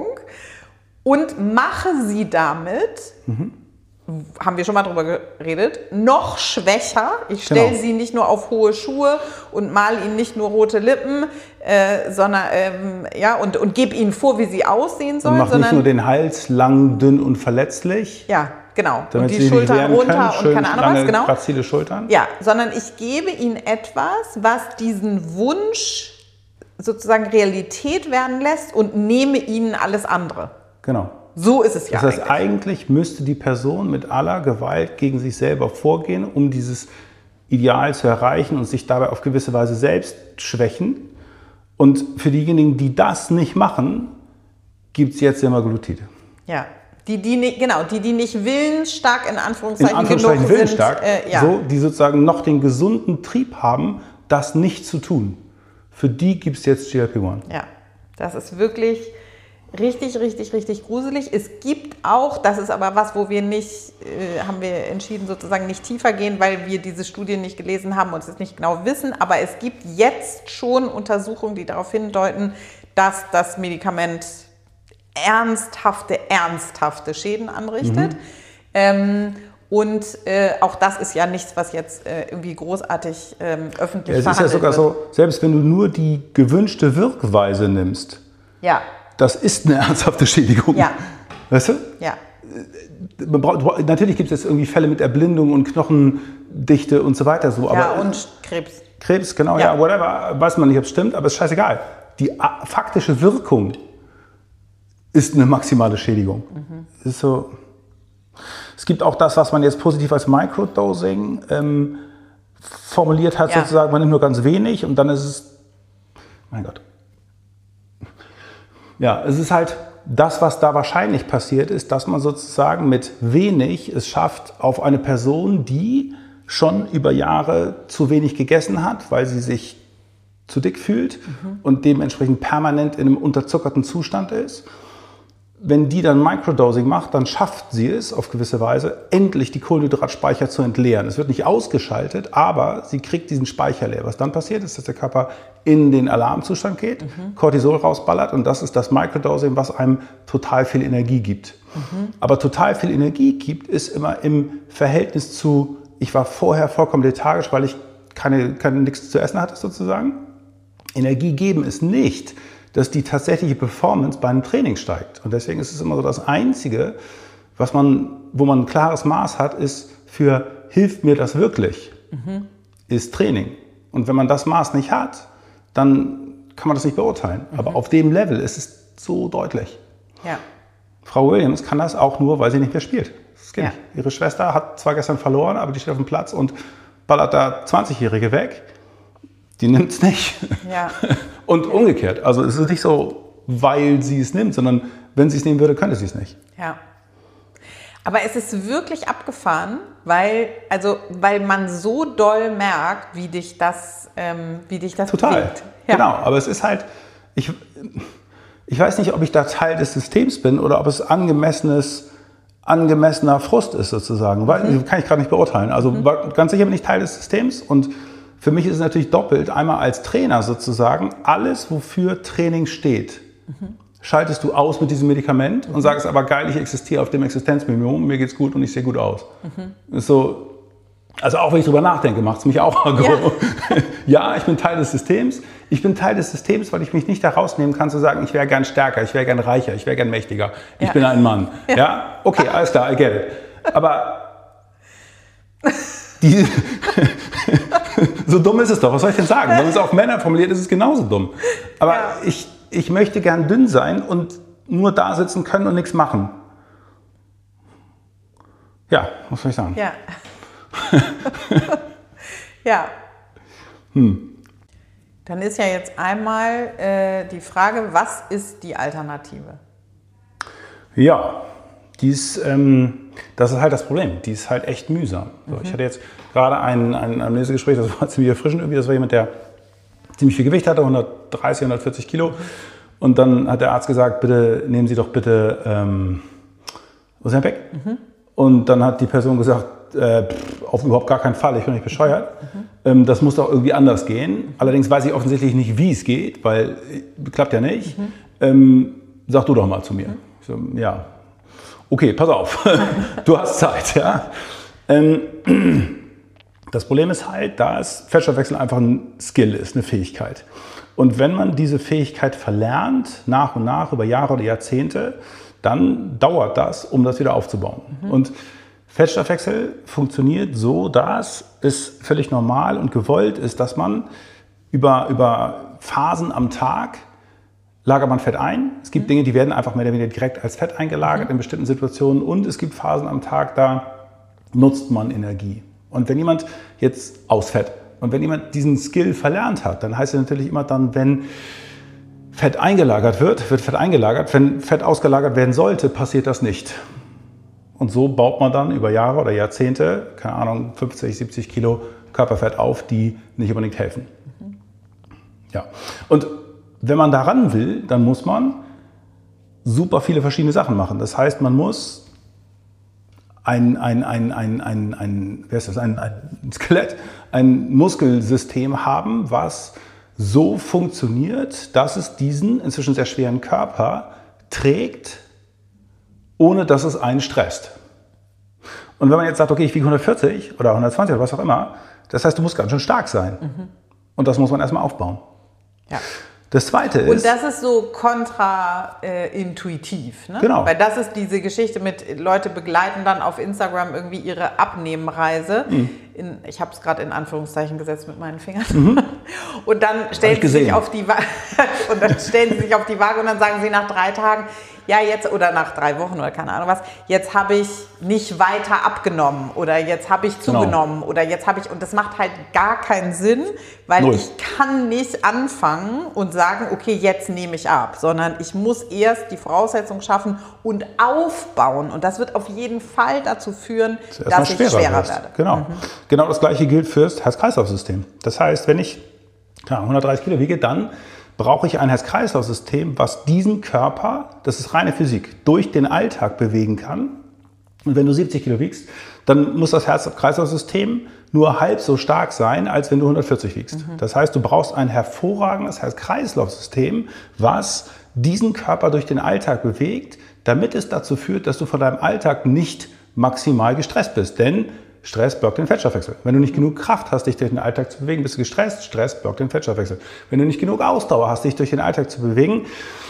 und mache sie damit, mhm. haben wir schon mal drüber geredet, noch schwächer. Ich stelle genau. sie nicht nur auf hohe Schuhe und male ihnen nicht nur rote Lippen, äh, sondern ähm, ja, und, und gebe ihnen vor, wie sie aussehen sollen. Und mach sondern nicht nur den Hals lang, dünn und verletzlich. Ja. Genau, damit und die Schultern runter können, und keine Ahnung was, genau. Grazile Schultern. Ja, sondern ich gebe ihnen etwas, was diesen Wunsch sozusagen Realität werden lässt und nehme ihnen alles andere. Genau. So ist es ja. Das heißt, eigentlich. eigentlich müsste die Person mit aller Gewalt gegen sich selber vorgehen, um dieses Ideal zu erreichen und sich dabei auf gewisse Weise selbst schwächen. Und für diejenigen, die das nicht machen, gibt es jetzt Semaglutid. Ja. Die, die nicht, genau, die, die nicht willensstark in Anführungszeichen, in Anführungszeichen genug willensstark, sind, äh, ja. so, die sozusagen noch den gesunden Trieb haben, das nicht zu tun. Für die gibt es jetzt G L P eins. Ja, das ist wirklich richtig, richtig, richtig gruselig. Es gibt auch, das ist aber was, wo wir nicht, äh, haben wir entschieden sozusagen nicht tiefer gehen, weil wir diese Studien nicht gelesen haben und es nicht genau wissen, aber es gibt jetzt schon Untersuchungen, die darauf hindeuten, dass das Medikament ernsthafte, ernsthafte Schäden anrichtet. Mhm. Ähm, Und äh, auch das ist ja nichts, was jetzt äh, irgendwie großartig ähm, öffentlich ja, es ist ja sogar wird. so, selbst wenn du nur die gewünschte Wirkweise nimmst, ja. das ist eine ernsthafte Schädigung. Ja. Weißt du? Ja. Man braucht, natürlich gibt es jetzt irgendwie Fälle mit Erblindung und Knochendichte und so weiter. So, Ja, aber, und Krebs. Krebs, genau, ja. ja, whatever, weiß man nicht, ob es stimmt, aber ist scheißegal. Die faktische Wirkung ist eine maximale Schädigung. Mhm. Ist so. Es gibt auch das, was man jetzt positiv als Microdosing ähm, formuliert hat, ja. sozusagen, man nimmt nur ganz wenig und dann ist es, mein Gott. Ja, es ist halt das, was da wahrscheinlich passiert ist, dass man sozusagen mit wenig es schafft, auf eine Person, die schon über Jahre zu wenig gegessen hat, weil sie sich zu dick fühlt mhm. und dementsprechend permanent in einem unterzuckerten Zustand ist. Wenn die dann Microdosing macht, dann schafft sie es auf gewisse Weise, endlich die Kohlenhydratspeicher zu entleeren. Es wird nicht ausgeschaltet, aber sie kriegt diesen Speicher leer. Was dann passiert ist, dass der Körper in den Alarmzustand geht, mhm. Cortisol rausballert und das ist das Microdosing, was einem total viel Energie gibt. Mhm. Aber total viel Energie gibt, ist immer im Verhältnis zu, ich war vorher vollkommen lethargisch, weil ich keine, keine, nichts zu essen hatte sozusagen. Energie geben ist nicht, dass die tatsächliche Performance bei einem Training steigt. Und deswegen ist es immer so, das Einzige, was man, wo man ein klares Maß hat, ist für, hilft mir das wirklich, mhm. ist Training. Und wenn man das Maß nicht hat, dann kann man das nicht beurteilen. Mhm. Aber auf dem Level ist es so deutlich. Ja. Frau Williams kann das auch nur, weil sie nicht mehr spielt. Das geht ja. nicht. Ihre Schwester hat zwar gestern verloren, aber die steht auf dem Platz und ballert da zwanzigjährige weg. Die nimmt es nicht. Ja. Und umgekehrt. Also es ist nicht so, weil sie es nimmt, sondern wenn sie es nehmen würde, könnte sie es nicht. Ja. Aber es ist wirklich abgefahren, weil, also, weil man so doll merkt, wie dich das, ähm, wie dich das Total. bewegt. Ja. Genau, aber es ist halt, ich, ich weiß nicht, ob ich da Teil des Systems bin oder ob es angemessenes, angemessener Frust ist sozusagen. Weil, mhm. kann ich gerade nicht beurteilen. Also mhm. ganz sicher bin ich Teil des Systems und für mich ist es natürlich doppelt, einmal als Trainer sozusagen, alles, wofür Training steht, mhm. schaltest du aus mit diesem Medikament mhm. und sagst aber geil, ich existiere auf dem Existenzminimum, mir geht's gut und ich sehe gut aus. Mhm. Ist so, also auch wenn ich drüber nachdenke, macht es mich auch ja. ja, ich bin Teil des Systems. Ich bin Teil des Systems, weil ich mich nicht da rausnehmen kann zu sagen, ich wäre gern stärker, ich wäre gern reicher, ich wäre gern mächtiger, ich ja. bin ein Mann. Ja. ja, okay, alles klar, I get it. Aber die... So dumm ist es doch, was soll ich denn sagen? Wenn man es auf Männer formuliert, ist es genauso dumm. Aber ja. ich, ich möchte gern dünn sein und nur da sitzen können und nichts machen. Ja, was soll ich sagen? Ja. ja. Hm. Dann ist ja jetzt einmal äh, die Frage, was ist die Alternative? Ja, die ist, ähm, das ist halt das Problem. Die ist halt echt mühsam. So, mhm. Ich hatte jetzt gerade ein, ein, ein Lesegespräch, das war ziemlich erfrischend irgendwie. Das war jemand, der ziemlich viel Gewicht hatte, hundertdreißig, hundertvierzig Kilo. Mhm. Und dann hat der Arzt gesagt, bitte nehmen Sie doch bitte ähm, Ozempic. Mhm. Und dann hat die Person gesagt, äh, pff, auf überhaupt gar keinen Fall, ich bin nicht bescheuert. Mhm. Ähm, das muss doch irgendwie anders gehen. Allerdings weiß ich offensichtlich nicht, wie es geht, weil äh, klappt ja nicht. Mhm. Ähm, sag du doch mal zu mir. Mhm. Ich so, ja. Okay, pass auf, du hast Zeit. Ja? Ähm, das Problem ist halt, dass Fettstoffwechsel einfach ein Skill ist, eine Fähigkeit. Und wenn man diese Fähigkeit verlernt, nach und nach, über Jahre oder Jahrzehnte, dann dauert das, um das wieder aufzubauen. Mhm. Und Fettstoffwechsel funktioniert so, dass es völlig normal und gewollt ist, dass man über, über Phasen am Tag lagert man Fett ein. Es gibt mhm. Dinge, die werden einfach mehr oder weniger direkt als Fett eingelagert mhm. in bestimmten Situationen. Und es gibt Phasen am Tag, da nutzt man Energie. Und wenn jemand jetzt aus Fett, und wenn jemand diesen Skill verlernt hat, dann heißt es natürlich immer dann, wenn Fett eingelagert wird, wird Fett eingelagert. Wenn Fett ausgelagert werden sollte, passiert das nicht. Und so baut man dann über Jahre oder Jahrzehnte, keine Ahnung, fünfzig, siebzig Kilo Körperfett auf, die nicht unbedingt helfen. Mhm. Ja. Und wenn man daran will, dann muss man super viele verschiedene Sachen machen. Das heißt, man muss ein, ein, ein, ein, ein, ein, wer ist das? Ein, ein Skelett, ein Muskelsystem haben, was so funktioniert, dass es diesen inzwischen sehr schweren Körper trägt, ohne dass es einen stresst. Und wenn man jetzt sagt, okay, ich wiege hundertvierzig oder hundertzwanzig oder was auch immer, das heißt, du musst ganz schön stark sein. Mhm. Und das muss man erstmal aufbauen. Ja. Das Zweite ist... Und das ist so kontraintuitiv, ne? Genau. Weil das ist diese Geschichte mit, Leute begleiten dann auf Instagram irgendwie ihre Abnehmreise. Mhm. In, ich habe es gerade in Anführungszeichen gesetzt mit meinen Fingern. Mhm. Und dann stellen sie sich auf die Waage und dann stellen sie sich auf die Waage und dann sagen sie nach drei Tagen, ja jetzt, oder nach drei Wochen oder keine Ahnung was, jetzt habe ich nicht weiter abgenommen oder jetzt habe ich zugenommen, genau, oder jetzt habe ich, und das macht halt gar keinen Sinn, weil Null. ich kann nicht anfangen und sagen, okay, jetzt nehme ich ab, sondern ich muss erst die Voraussetzung schaffen und aufbauen, und das wird auf jeden Fall dazu führen, dass ich schwerer werde. Genau. Mhm. Genau das Gleiche gilt fürs Herz-Kreislauf-System. Das heißt, wenn ich ja, hundertdreißig Kilo wiege, dann brauche ich ein Herz-Kreislauf-System, was diesen Körper, das ist reine Physik, durch den Alltag bewegen kann. Und wenn du siebzig Kilo wiegst, dann muss das Herz-Kreislauf-System nur halb so stark sein, als wenn du hundertvierzig wiegst. Mhm. Das heißt, du brauchst ein hervorragendes Herz-Kreislauf-System, was diesen Körper durch den Alltag bewegt, damit es dazu führt, dass du von deinem Alltag nicht maximal gestresst bist. Denn Stress blockt den Fettstoffwechsel. Wenn du nicht genug Kraft hast, dich durch den Alltag zu bewegen, bist du gestresst. Stress blockt den Fettstoffwechsel. Wenn du nicht genug Ausdauer hast, dich durch den Alltag zu bewegen,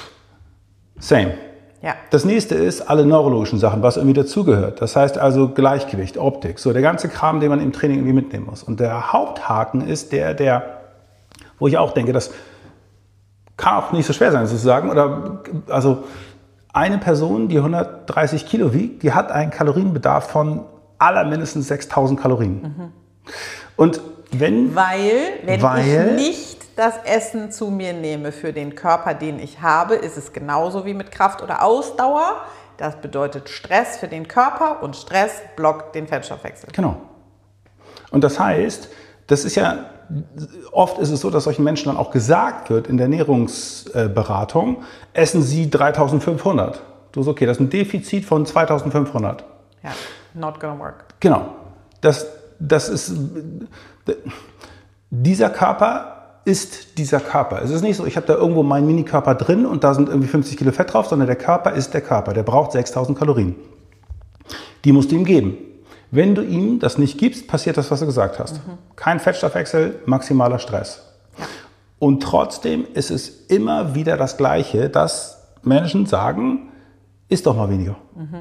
same. Ja. Das nächste ist alle neurologischen Sachen, was irgendwie dazugehört. Das heißt also Gleichgewicht, Optik, so der ganze Kram, den man im Training irgendwie mitnehmen muss. Und der Haupthaken ist der, der, wo ich auch denke, das kann auch nicht so schwer sein, sozusagen. Oder, also eine Person, die hundertdreißig Kilo wiegt, die hat einen Kalorienbedarf von aller mindestens sechstausend Kalorien. Mhm. Und wenn, weil, wenn weil, ich nicht das Essen zu mir nehme für den Körper, den ich habe, ist es genauso wie mit Kraft oder Ausdauer. Das bedeutet Stress für den Körper, und Stress blockt den Fettstoffwechsel. Genau. Und das heißt, das ist ja, oft ist es so, dass solchen Menschen dann auch gesagt wird in der Ernährungsberatung, essen Sie dreitausendfünfhundert. Du sagst, okay, das ist ein Defizit von zweitausendfünfhundert. Ja. Not gonna work. Genau. Das, das ist, dieser Körper ist dieser Körper. Es ist nicht so, ich habe da irgendwo meinen Minikörper drin und da sind irgendwie fünfzig Kilo Fett drauf, sondern der Körper ist der Körper. Der braucht sechstausend Kalorien. Die musst du ihm geben. Wenn du ihm das nicht gibst, passiert das, was du gesagt hast. Mhm. Kein Fettstoffwechsel, maximaler Stress. Ja. Und trotzdem ist es immer wieder das Gleiche, dass Menschen sagen, isst doch mal weniger. Mhm.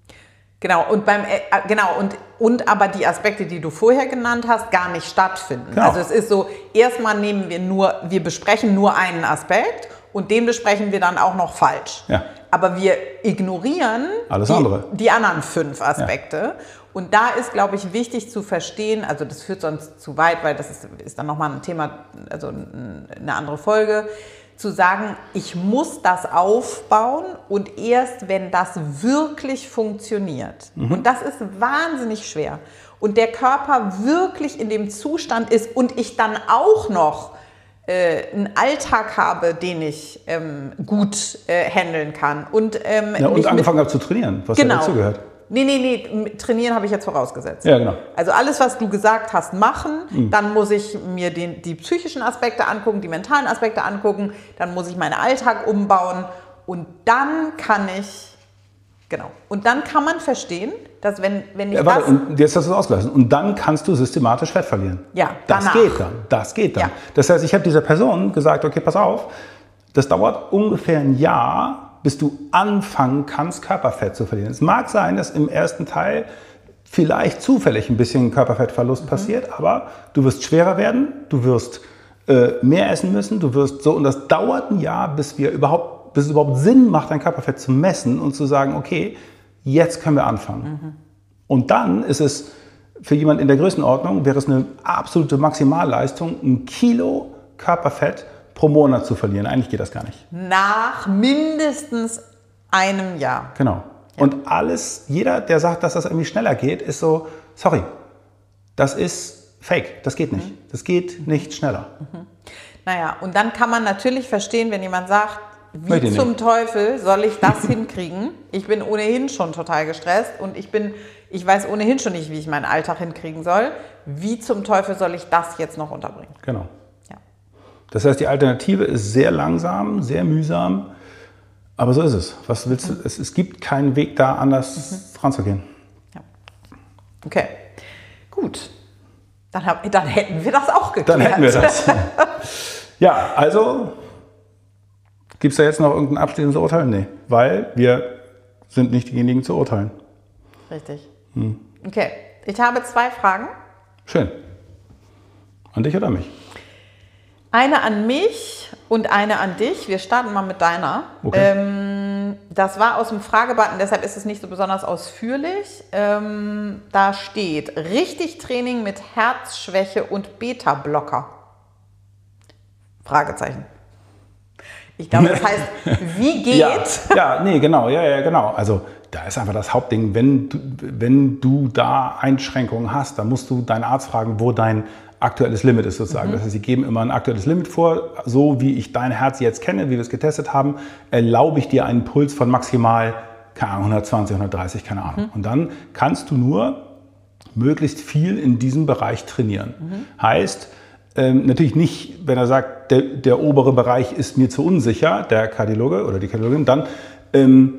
Genau, und beim äh, genau und, und aber die Aspekte, die du vorher genannt hast, gar nicht stattfinden. Genau. Also es ist so, erstmal nehmen wir nur, wir besprechen nur einen Aspekt und den besprechen wir dann auch noch falsch. Ja. Aber wir ignorieren alles die, andere. die anderen fünf Aspekte. Ja. Und da ist, glaube ich, wichtig zu verstehen, also das führt sonst zu weit, weil das ist, ist dann nochmal ein Thema, also eine andere Folge, zu sagen, ich muss das aufbauen und erst wenn das wirklich funktioniert. Mhm. Und das ist wahnsinnig schwer. Und der Körper wirklich in dem Zustand ist und ich dann auch noch äh, einen Alltag habe, den ich ähm, gut äh, handeln kann. Und, ähm, ja, und angefangen habe zu trainieren, was genau. ja dazu gehört. Nee, nee, nee, trainieren habe ich jetzt vorausgesetzt. Ja, genau. Also alles, was du gesagt hast, machen, mhm. dann muss ich mir den, die psychischen Aspekte angucken, die mentalen Aspekte angucken, dann muss ich meinen Alltag umbauen und dann kann ich, genau, und dann kann man verstehen, dass wenn, wenn ich ja, warte, das... Und jetzt hast du es ausgelassen. Und dann kannst du systematisch Fett verlieren. Ja, das danach. geht dann, das geht dann. Ja. Das heißt, ich habe dieser Person gesagt, okay, pass auf, das dauert ungefähr ein Jahr, bis du anfangen kannst, Körperfett zu verlieren. Es mag sein, dass im ersten Teil vielleicht zufällig ein bisschen Körperfettverlust mhm. passiert, aber du wirst schwerer werden, du wirst äh, mehr essen müssen, du wirst so, und das dauert ein Jahr, bis wir überhaupt, bis es überhaupt Sinn macht, dein Körperfett zu messen und zu sagen, okay, jetzt können wir anfangen. Mhm. Und dann ist es für jemanden in der Größenordnung, wäre es eine absolute Maximalleistung, ein Kilo Körperfett pro Monat zu verlieren. Eigentlich geht das gar nicht. Nach mindestens einem Jahr. Genau. Ja. Und alles, jeder, der sagt, dass das irgendwie schneller geht, ist so, sorry, das ist fake, das geht nicht. Mhm. Das geht nicht schneller. Mhm. Naja, und dann kann man natürlich verstehen, wenn jemand sagt, wie zum nicht. Teufel soll ich das hinkriegen? Ich bin ohnehin schon total gestresst und ich bin, ich weiß ohnehin schon nicht, wie ich meinen Alltag hinkriegen soll. Wie zum Teufel soll ich das jetzt noch unterbringen? Genau. Das heißt, die Alternative ist sehr langsam, sehr mühsam, aber so ist es. Was willst du? Es, es gibt keinen Weg, da anders mhm. ranzugehen. Ja. Okay, gut. Dann, hab, dann hätten wir das auch geklärt. Dann hätten wir das. Ja, also gibt es da jetzt noch irgendein abschließendes Urteil? Nee, weil wir sind nicht diejenigen zu urteilen. Richtig. Hm. Okay, ich habe zwei Fragen. Schön. An dich oder mich? Eine an mich und eine an dich. Wir starten mal mit deiner. Okay. Ähm, das war aus dem Fragebutton, deshalb ist es nicht so besonders ausführlich. Ähm, da steht, richtig Training mit Herzschwäche und Beta-Blocker. Fragezeichen. Ich glaube, das heißt, wie geht? Ja, ja, nee, genau, ja, ja, genau. Also da ist einfach das Hauptding, wenn du, wenn du da Einschränkungen hast, dann musst du deinen Arzt fragen, wo dein aktuelles Limit ist sozusagen. Mhm. Das heißt, sie geben immer ein aktuelles Limit vor. So wie ich dein Herz jetzt kenne, wie wir es getestet haben, erlaube ich dir einen Puls von maximal, keine Ahnung, hundertzwanzig, hundertdreißig, keine Ahnung. Mhm. Und dann kannst du nur möglichst viel in diesem Bereich trainieren. Mhm. Heißt, ähm, natürlich nicht, wenn er sagt, der, der obere Bereich ist mir zu unsicher, der Kardiologe oder die Kardiologin, dann, ähm,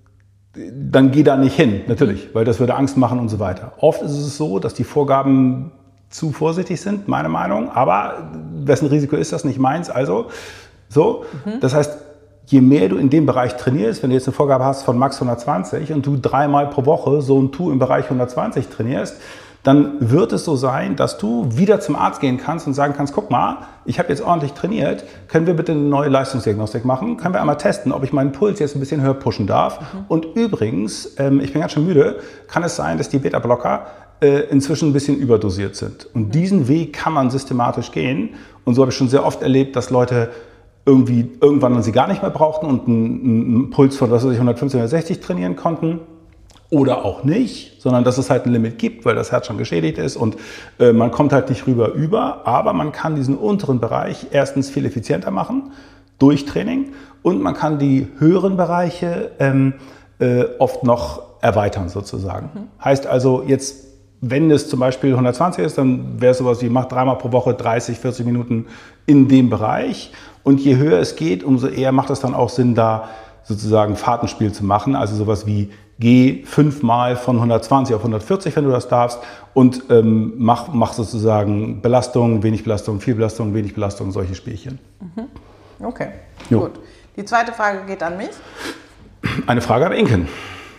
dann geh da nicht hin, natürlich, weil das würde Angst machen und so weiter. Oft ist es so, dass die Vorgaben zu vorsichtig sind, meine Meinung, aber wessen Risiko ist das, nicht meins, also so. Mhm. Das heißt, je mehr du in dem Bereich trainierst, wenn du jetzt eine Vorgabe hast von max hundertzwanzig und du dreimal pro Woche so ein Tu im Bereich hundertzwanzig trainierst, dann wird es so sein, dass du wieder zum Arzt gehen kannst und sagen kannst, guck mal, ich habe jetzt ordentlich trainiert, können wir bitte eine neue Leistungsdiagnostik machen? Können wir einmal testen, ob ich meinen Puls jetzt ein bisschen höher pushen darf? Mhm. Und übrigens, ähm, ich bin ganz schön müde, kann es sein, dass die Beta-Blocker äh, inzwischen ein bisschen überdosiert sind. Und mhm. diesen Weg kann man systematisch gehen. Und so habe ich schon sehr oft erlebt, dass Leute irgendwie irgendwann sie gar nicht mehr brauchten und einen, einen Puls von was weiß ich, hundertfünfzig, hundertsechzig trainieren konnten. Oder auch nicht, sondern dass es halt ein Limit gibt, weil das Herz schon geschädigt ist und äh, man kommt halt nicht rüber über, aber man kann diesen unteren Bereich erstens viel effizienter machen durch Training und man kann die höheren Bereiche ähm, äh, oft noch erweitern sozusagen. Mhm. Heißt also jetzt, wenn es zum Beispiel hundertzwanzig ist, dann wäre es sowas wie, mach dreimal pro Woche dreißig, vierzig Minuten in dem Bereich und je höher es geht, umso eher macht es dann auch Sinn, da sozusagen Fahrtenspiel zu machen, also sowas wie geh fünfmal von hundertzwanzig auf hundertvierzig, wenn du das darfst, und ähm, mach, mach sozusagen Belastung, wenig Belastung, viel Belastung, wenig Belastung, solche Spielchen. Mhm. Okay, jo. Gut. Die zweite Frage geht an mich. Eine Frage an Inken.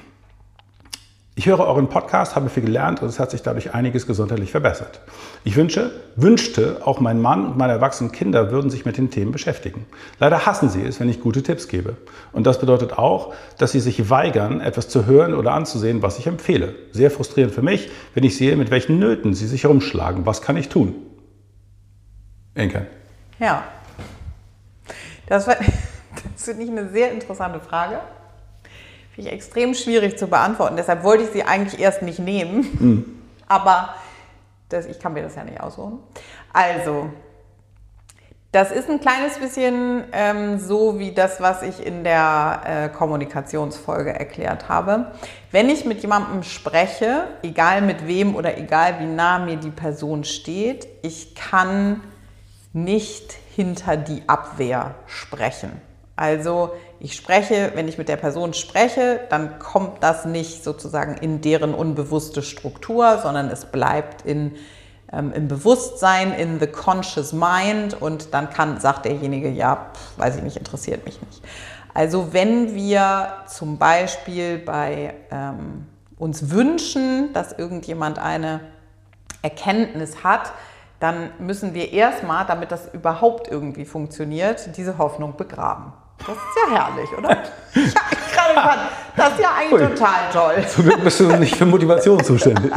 Ich höre euren Podcast, habe viel gelernt und es hat sich dadurch einiges gesundheitlich verbessert. Ich wünsche, wünschte, auch mein Mann und meine erwachsenen Kinder würden sich mit den Themen beschäftigen. Leider hassen sie es, wenn ich gute Tipps gebe. Und das bedeutet auch, dass sie sich weigern, etwas zu hören oder anzusehen, was ich empfehle. Sehr frustrierend für mich, wenn ich sehe, mit welchen Nöten sie sich herumschlagen. Was kann ich tun? Inken. Ja, das, war, das finde ich eine sehr interessante Frage. Finde ich extrem schwierig zu beantworten. Deshalb wollte ich sie eigentlich erst nicht nehmen. Mhm. Aber das, ich kann mir das ja nicht aussuchen. Also, das ist ein kleines bisschen ähm, so wie das, was ich in der äh, Kommunikationsfolge erklärt habe. Wenn ich mit jemandem spreche, egal mit wem oder egal wie nah mir die Person steht, ich kann nicht hinter die Abwehr sprechen. Also ich spreche, wenn ich mit der Person spreche, dann kommt das nicht sozusagen in deren unbewusste Struktur, sondern es bleibt in, ähm, im Bewusstsein, in the conscious mind und dann kann, sagt derjenige, ja, pff, weiß ich nicht, interessiert mich nicht. Also wenn wir zum Beispiel bei ähm, uns wünschen, dass irgendjemand eine Erkenntnis hat, dann müssen wir erstmal, damit das überhaupt irgendwie funktioniert, diese Hoffnung begraben. Das ist ja herrlich, oder? Ja, ich gerade fand, das ist ja eigentlich Ui. total toll. Zum Glück bist du nicht für Motivation zuständig.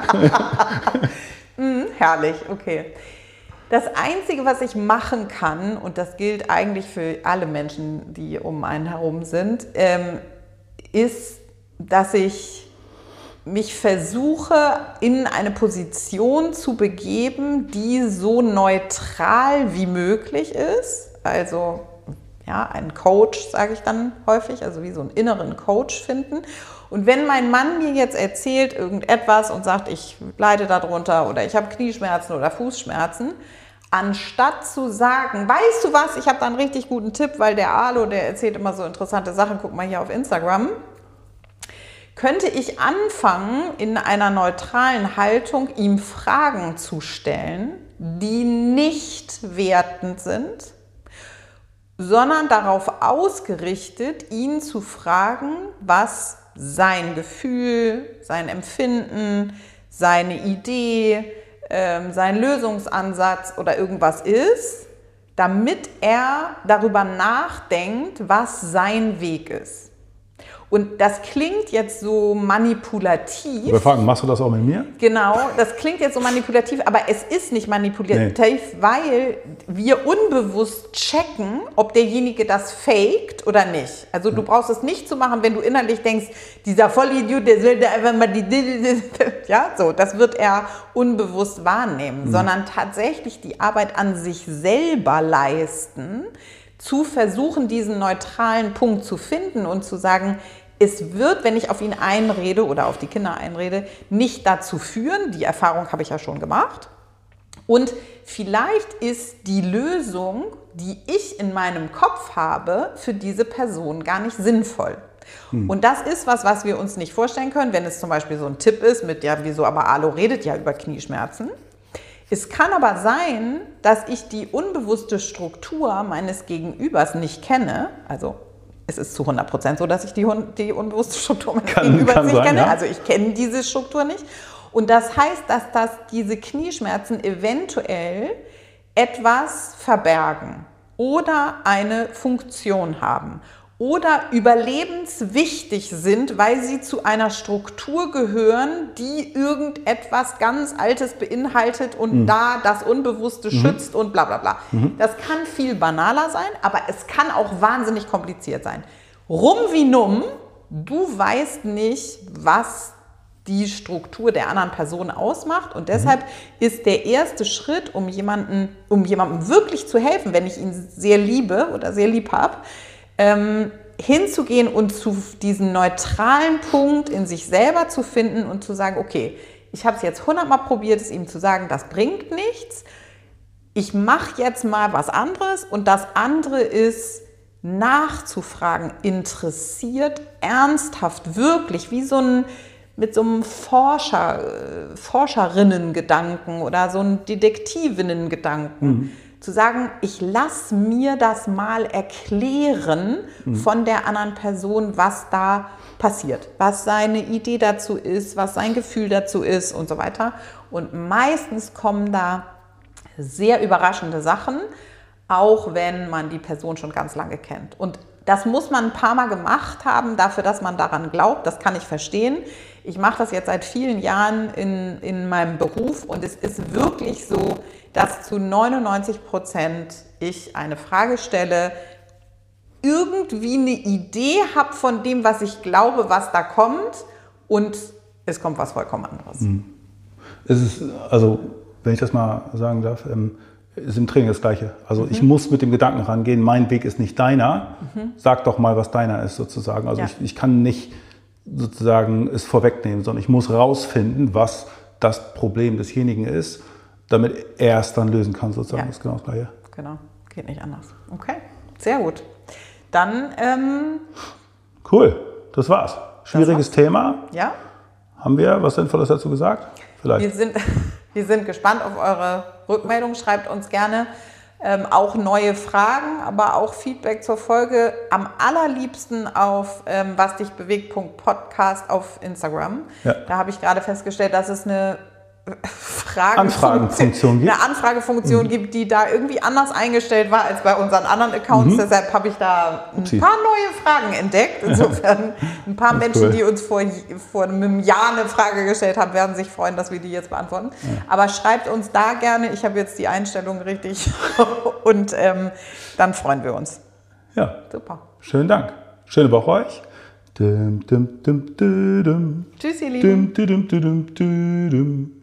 mm, herrlich, okay. Das Einzige, was ich machen kann, und das gilt eigentlich für alle Menschen, die um einen herum sind, ähm, ist, dass ich mich versuche, in eine Position zu begeben, die so neutral wie möglich ist. Also ja, einen Coach, sage ich dann häufig, also wie so einen inneren Coach finden. Und wenn mein Mann mir jetzt erzählt irgendetwas und sagt, ich leide darunter oder ich habe Knieschmerzen oder Fußschmerzen, anstatt zu sagen, weißt du was, ich habe da einen richtig guten Tipp, weil der Alo, der erzählt immer so interessante Sachen, guck mal hier auf Instagram, könnte ich anfangen, in einer neutralen Haltung ihm Fragen zu stellen, die nicht wertend sind, sondern darauf ausgerichtet, ihn zu fragen, was sein Gefühl, sein Empfinden, seine Idee, ähm, sein Lösungsansatz oder irgendwas ist, damit er darüber nachdenkt, was sein Weg ist. Und das klingt jetzt so manipulativ. Wir fragen, machst du das auch mit mir? Genau, das klingt jetzt so manipulativ, aber es ist nicht manipulativ, nee. Weil wir unbewusst checken, ob derjenige das faked oder nicht. Also du brauchst es nicht zu machen, wenn du innerlich denkst, dieser Vollidiot, der will da einfach mal die... Ja, so, das wird er unbewusst wahrnehmen, mhm. sondern tatsächlich die Arbeit an sich selber leisten, zu versuchen, diesen neutralen Punkt zu finden und zu sagen, es wird, wenn ich auf ihn einrede oder auf die Kinder einrede, nicht dazu führen, die Erfahrung habe ich ja schon gemacht. Und vielleicht ist die Lösung, die ich in meinem Kopf habe, für diese Person gar nicht sinnvoll. Hm. Und das ist was, was wir uns nicht vorstellen können, wenn es zum Beispiel so ein Tipp ist mit, ja, wieso, aber Alo redet ja über Knieschmerzen. Es kann aber sein, dass ich die unbewusste Struktur meines Gegenübers nicht kenne. Also es ist zu hundert Prozent so, dass ich die, die unbewusste Struktur meines kann, Gegenübers kann nicht sein, kenne. Ja. Also ich kenne diese Struktur nicht. Und das heißt, dass das, diese Knieschmerzen eventuell etwas verbergen oder eine Funktion haben. Oder überlebenswichtig sind, weil sie zu einer Struktur gehören, die irgendetwas ganz Altes beinhaltet und mhm. da das Unbewusste mhm. schützt und bla bla bla. Mhm. Das kann viel banaler sein, aber es kann auch wahnsinnig kompliziert sein. Rum wie numm, du weißt nicht, was die Struktur der anderen Person ausmacht und deshalb mhm. ist der erste Schritt, um jemanden, um jemandem wirklich zu helfen, wenn ich ihn sehr liebe oder sehr lieb habe, Ähm, hinzugehen und zu diesem neutralen Punkt in sich selber zu finden und zu sagen, okay, ich habe es jetzt hundertmal probiert, es ihm zu sagen, das bringt nichts. Ich mache jetzt mal was anderes und das andere ist nachzufragen, interessiert, ernsthaft, wirklich, wie so ein mit so einem Forscher, Forscherinnen-Gedanken oder so einem Detektivinnen-Gedanken. Mhm. Zu sagen, ich lasse mir das mal erklären mhm. von der anderen Person, was da passiert, was seine Idee dazu ist, was sein Gefühl dazu ist und so weiter. Und meistens kommen da sehr überraschende Sachen, auch wenn man die Person schon ganz lange kennt. Und das muss man ein paar Mal gemacht haben, dafür, dass man daran glaubt. Das kann ich verstehen. Ich mache das jetzt seit vielen Jahren in, in meinem Beruf und es ist wirklich so, dass zu neunundneunzig Prozent ich eine Frage stelle, irgendwie eine Idee habe von dem, was ich glaube, was da kommt und es kommt was vollkommen anderes. Es ist, also, wenn ich das mal sagen darf, ist im Training das Gleiche. Also mhm. ich muss mit dem Gedanken rangehen, mein Weg ist nicht deiner, mhm. sag doch mal, was deiner ist sozusagen. Also ja. ich, ich kann nicht sozusagen es vorwegnehmen, sondern ich muss rausfinden, was das Problem desjenigen ist, damit er es dann lösen kann sozusagen. Ja. Das ist genau das Gleiche. Genau, geht nicht anders. Okay, sehr gut. Dann ähm, cool, das war's. Schwieriges das war's. Thema. Ja. Haben wir was Sinnvolles dazu gesagt? Vielleicht. Wir sind, wir sind gespannt auf eure Rückmeldung. Schreibt uns gerne ähm, auch neue Fragen, aber auch Feedback zur Folge. Am allerliebsten auf ähm, wasdichbewegt Punkt podcast auf Instagram. Ja. Da habe ich gerade festgestellt, dass es eine Anfragefunktion gibt. Eine Anfragefunktion mhm. gibt, die da irgendwie anders eingestellt war als bei unseren anderen Accounts. Mhm. Deshalb habe ich da ein Upsi. paar neue Fragen entdeckt. Insofern ein paar Menschen, cool. die uns vor, vor einem Jahr eine Frage gestellt haben, werden sich freuen, dass wir die jetzt beantworten. Ja. Aber schreibt uns da gerne. Ich habe jetzt die Einstellung richtig und ähm, dann freuen wir uns. Ja. Super. Schönen Dank. Schöne Woche euch. Dum, dum, dum, dum, dum. Tschüss, ihr Lieben. Dum, dum, dum, dum, dum, dum.